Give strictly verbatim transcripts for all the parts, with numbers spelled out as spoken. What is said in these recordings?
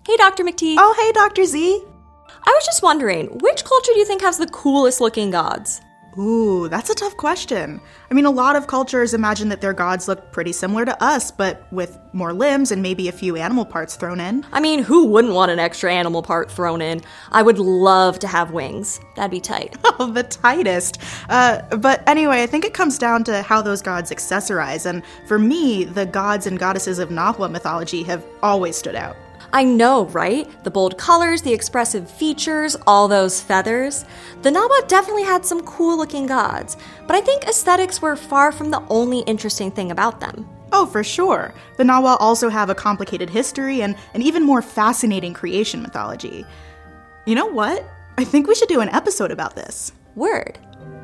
Hey, Doctor McTee. Oh, hey, Doctor Z. I was just wondering, which culture do you think has the coolest looking gods? Ooh, that's a tough question. I mean, a lot of cultures imagine that their gods look pretty similar to us, but with more limbs and maybe a few animal parts thrown in. I mean, who wouldn't want an extra animal part thrown in? I would love to have wings. That'd be tight. Oh, the tightest. Uh, but anyway, I think it comes down to how those gods accessorize, and for me, the gods and goddesses of Nahua mythology have always stood out. I know, right? The bold colors, the expressive features, all those feathers. The Nahua definitely had some cool-looking gods, but I think aesthetics were far from the only interesting thing about them. Oh, for sure. The Nahua also have a complicated history and an even more fascinating creation mythology. You know what? I think we should do an episode about this. Word.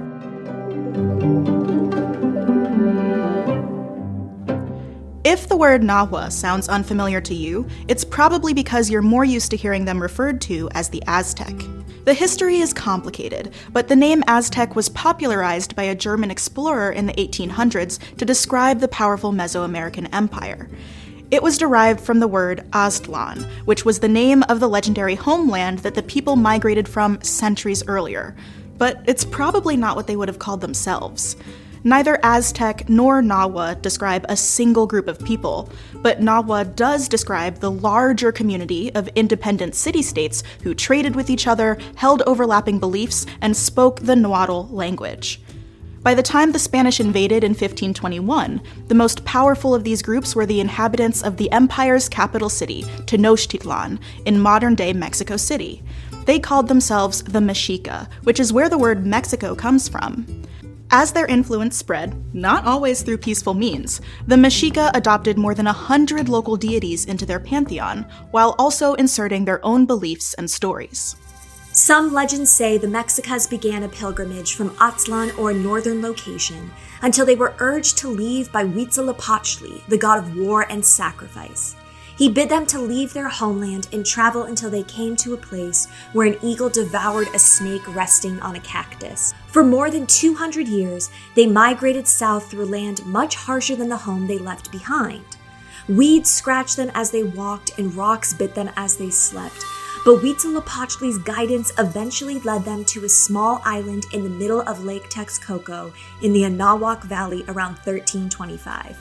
If the word Nahua sounds unfamiliar to you, it's probably because you're more used to hearing them referred to as the Aztec. The history is complicated, but the name Aztec was popularized by a German explorer in the eighteen hundreds to describe the powerful Mesoamerican empire. It was derived from the word Aztlan, which was the name of the legendary homeland that the people migrated from centuries earlier. But it's probably not what they would have called themselves. Neither Aztec nor Nahua describe a single group of people, but Nahua does describe the larger community of independent city-states who traded with each other, held overlapping beliefs, and spoke the Nahuatl language. By the time the Spanish invaded in fifteen twenty-one, the most powerful of these groups were the inhabitants of the empire's capital city, Tenochtitlan, in modern-day Mexico City. They called themselves the Mexica, which is where the word Mexico comes from. As their influence spread, not always through peaceful means, the Mexica adopted more than a hundred local deities into their pantheon, while also inserting their own beliefs and stories. Some legends say the Mexicas began a pilgrimage from Aztlan or a northern location until they were urged to leave by Huitzilopochtli, the god of war and sacrifice. He bid them to leave their homeland and travel until they came to a place where an eagle devoured a snake resting on a cactus. For more than two hundred years, they migrated south through land much harsher than the home they left behind. Weeds scratched them as they walked and rocks bit them as they slept. But Huitzilopochtli's guidance eventually led them to a small island in the middle of Lake Texcoco in the Anahuac Valley around thirteen twenty-five.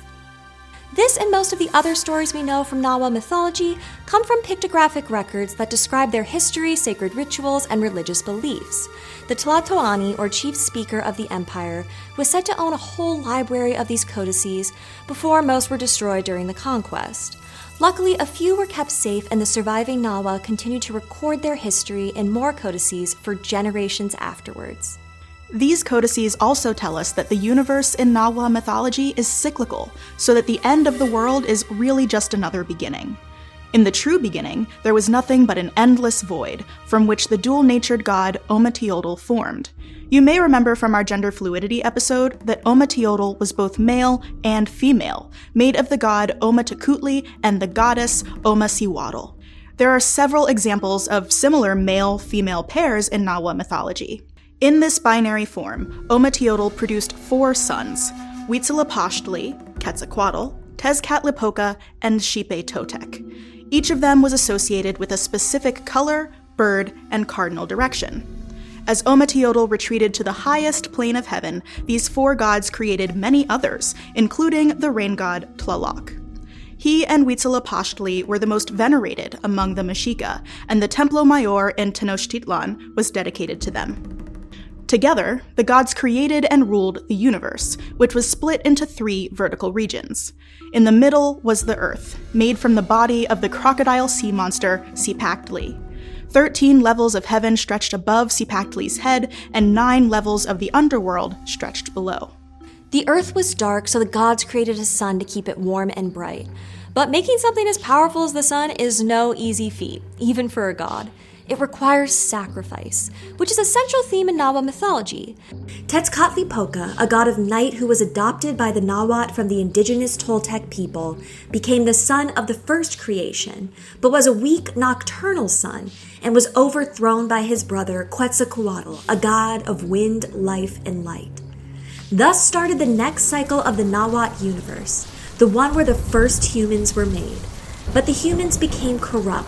This and most of the other stories we know from Nahua mythology come from pictographic records that describe their history, sacred rituals, and religious beliefs. The Tlatoani, or chief speaker of the empire, was said to own a whole library of these codices before most were destroyed during the conquest. Luckily, a few were kept safe, and the surviving Nahua continued to record their history in more codices for generations afterwards. These codices also tell us that the universe in Nahua mythology is cyclical, so that the end of the world is really just another beginning. In the true beginning, there was nothing but an endless void, from which the dual-natured god Ometeotl formed. You may remember from our gender fluidity episode that Ometeotl was both male and female, made of the god Ometecutli and the goddess Omecihuatl. There are several examples of similar male-female pairs in Nahua mythology. In this binary form, Ometeotl produced four sons: Huitzilopochtli, Quetzalcoatl, Tezcatlipoca, and Xipe Totec. Each of them was associated with a specific color, bird, and cardinal direction. As Ometeotl retreated to the highest plane of heaven, these four gods created many others, including the rain god Tlaloc. He and Huitzilopochtli were the most venerated among the Mexica, and the Templo Mayor in Tenochtitlan was dedicated to them. Together, the gods created and ruled the universe, which was split into three vertical regions. In the middle was the earth, made from the body of the crocodile sea monster Cipactli. Thirteen levels of heaven stretched above Cipactli's head, and nine levels of the underworld stretched below. The earth was dark, so the gods created a sun to keep it warm and bright. But making something as powerful as the sun is no easy feat, even for a god. It requires sacrifice, which is a central theme in Nahua mythology. Tezcatlipoca, a god of night who was adopted by the Nahuatl from the indigenous Toltec people, became the son of the first creation, but was a weak nocturnal son and was overthrown by his brother Quetzalcoatl, a god of wind, life, and light. Thus started the next cycle of the Nahuatl universe, the one where the first humans were made. But the humans became corrupt,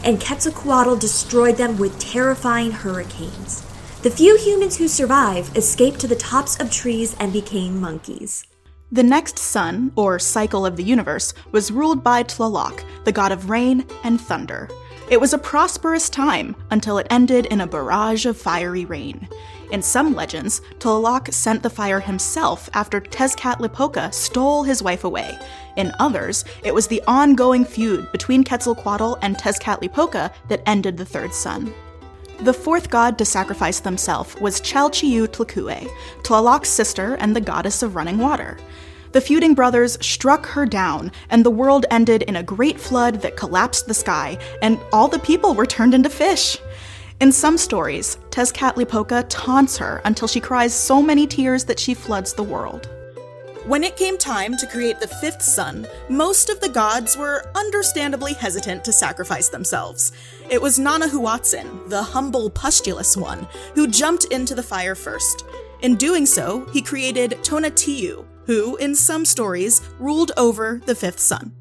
and Quetzalcoatl destroyed them with terrifying hurricanes. The few humans who survived escaped to the tops of trees and became monkeys. The next sun, or cycle of the universe, was ruled by Tlaloc, the god of rain and thunder. It was a prosperous time until it ended in a barrage of fiery rain. In some legends, Tlaloc sent the fire himself after Tezcatlipoca stole his wife away. In others, it was the ongoing feud between Quetzalcoatl and Tezcatlipoca that ended the third sun. The fourth god to sacrifice themselves was Chalchiuhtlicue, Tlaloc's sister and the goddess of running water. The feuding brothers struck her down, and the world ended in a great flood that collapsed the sky, and all the people were turned into fish. In some stories, Tezcatlipoca taunts her until she cries so many tears that she floods the world. When it came time to create the fifth sun, most of the gods were understandably hesitant to sacrifice themselves. It was Nanahuatzin, the humble, pustulous one, who jumped into the fire first. In doing so, he created Tonatiuh, who, in some stories, ruled over the fifth sun.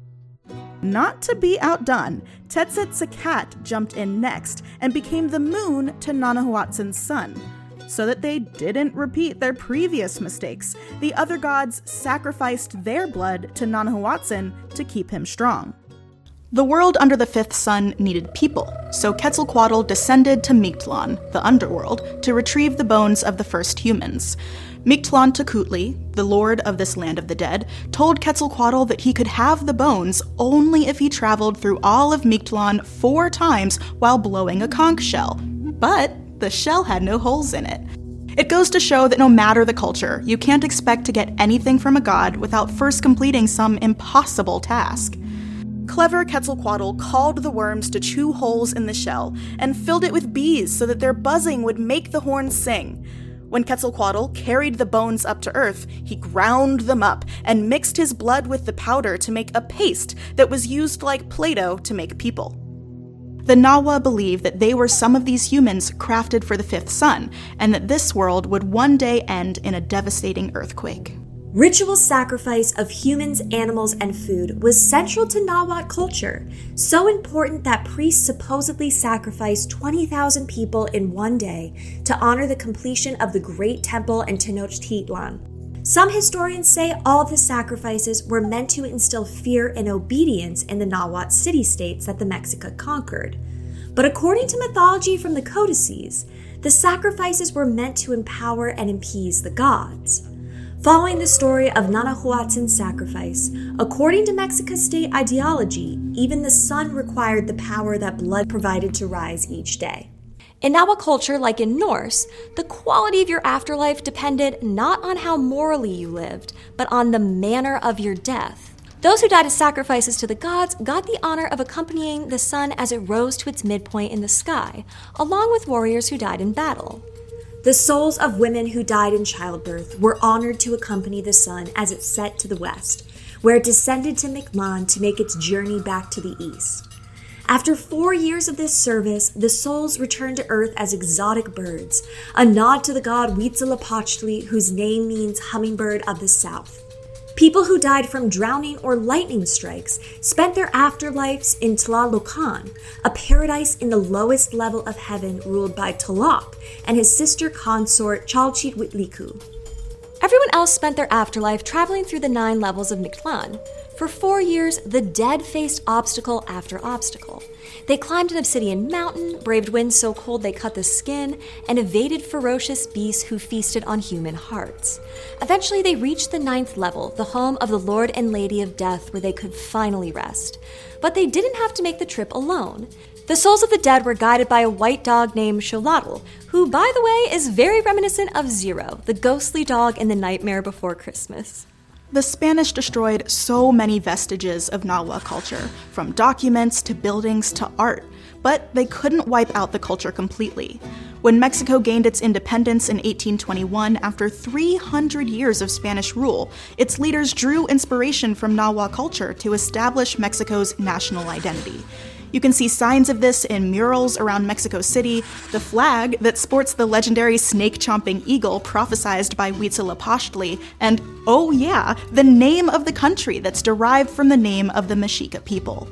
Not to be outdone, Tetzetzacat jumped in next and became the moon to Nanahuatzin's son. So that they didn't repeat their previous mistakes, the other gods sacrificed their blood to Nanahuatzin to keep him strong. The world under the fifth sun needed people, so Quetzalcoatl descended to Mictlan, the underworld, to retrieve the bones of the first humans. Mictlantecuhtli, the lord of this land of the dead, told Quetzalcoatl that he could have the bones only if he traveled through all of Mictlan four times while blowing a conch shell. But the shell had no holes in it. It goes to show that no matter the culture, you can't expect to get anything from a god without first completing some impossible task. Clever Quetzalcoatl called the worms to chew holes in the shell and filled it with bees so that their buzzing would make the horns sing. When Quetzalcoatl carried the bones up to earth, he ground them up and mixed his blood with the powder to make a paste that was used like Play-Doh to make people. The Nahua believed that they were some of these humans crafted for the fifth sun, and that this world would one day end in a devastating earthquake. Ritual sacrifice of humans, animals, and food was central to Nahuatl culture, so important that priests supposedly sacrificed twenty thousand people in one day to honor the completion of the Great Temple in Tenochtitlan. Some historians say all the sacrifices were meant to instill fear and obedience in the Nahuatl city-states that the Mexica conquered. But according to mythology from the codices, the sacrifices were meant to empower and appease the gods. Following the story of Nanahuatzin's sacrifice, according to Mexica's state ideology, even the sun required the power that blood provided to rise each day. In Nahua culture, like in Norse, the quality of your afterlife depended not on how morally you lived, but on the manner of your death. Those who died as sacrifices to the gods got the honor of accompanying the sun as it rose to its midpoint in the sky, along with warriors who died in battle. The souls of women who died in childbirth were honored to accompany the sun as it set to the west, where it descended to Mictlan to make its journey back to the east. After four years of this service, the souls returned to Earth as exotic birds, a nod to the god Huitzilopochtli, whose name means hummingbird of the south. People who died from drowning or lightning strikes spent their afterlives in Tlalocan, a paradise in the lowest level of heaven ruled by Tlaloc and his sister consort Chalchiuhtlicue. Everyone else spent their afterlife traveling through the nine levels of Mictlan. For four years, the dead faced obstacle after obstacle. They climbed an obsidian mountain, braved winds so cold they cut the skin, and evaded ferocious beasts who feasted on human hearts. Eventually, they reached the ninth level, the home of the Lord and Lady of Death, where they could finally rest. But they didn't have to make the trip alone. The souls of the dead were guided by a white dog named Xolotl, who, by the way, is very reminiscent of Zero, the ghostly dog in The Nightmare Before Christmas. The Spanish destroyed so many vestiges of Nahua culture, from documents to buildings to art, but they couldn't wipe out the culture completely. When Mexico gained its independence in eighteen twenty-one after three hundred years of Spanish rule, its leaders drew inspiration from Nahua culture to establish Mexico's national identity. You can see signs of this in murals around Mexico City, the flag that sports the legendary snake-chomping eagle prophesied by Huitzilopochtli, and, oh yeah, the name of the country that's derived from the name of the Mexica people.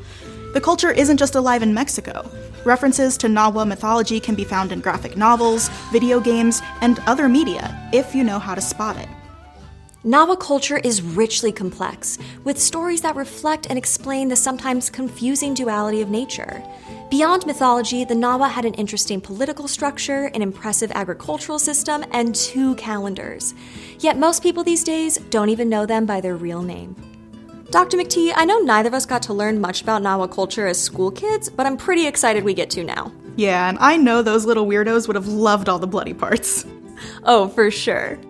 The culture isn't just alive in Mexico. References to Nahua mythology can be found in graphic novels, video games, and other media, if you know how to spot it. Nahua culture is richly complex, with stories that reflect and explain the sometimes confusing duality of nature. Beyond mythology, the Nahua had an interesting political structure, an impressive agricultural system, and two calendars. Yet most people these days don't even know them by their real name. Doctor McTee, I know neither of us got to learn much about Nahua culture as school kids, but I'm pretty excited we get to now. Yeah, and I know those little weirdos would have loved all the bloody parts. Oh, for sure.